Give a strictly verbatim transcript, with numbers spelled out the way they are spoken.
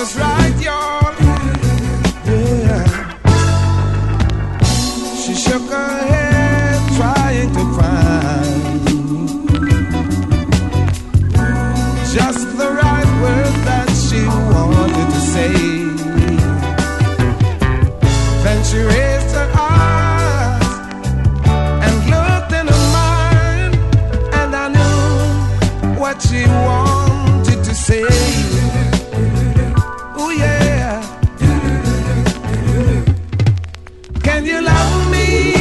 was right, y'all. Yeah. She shook her head, trying to find just the right word that she wanted to say. Then she raised her eyes and looked in her mind, and I knew what she wanted to say. Oh yeah. Can you love me?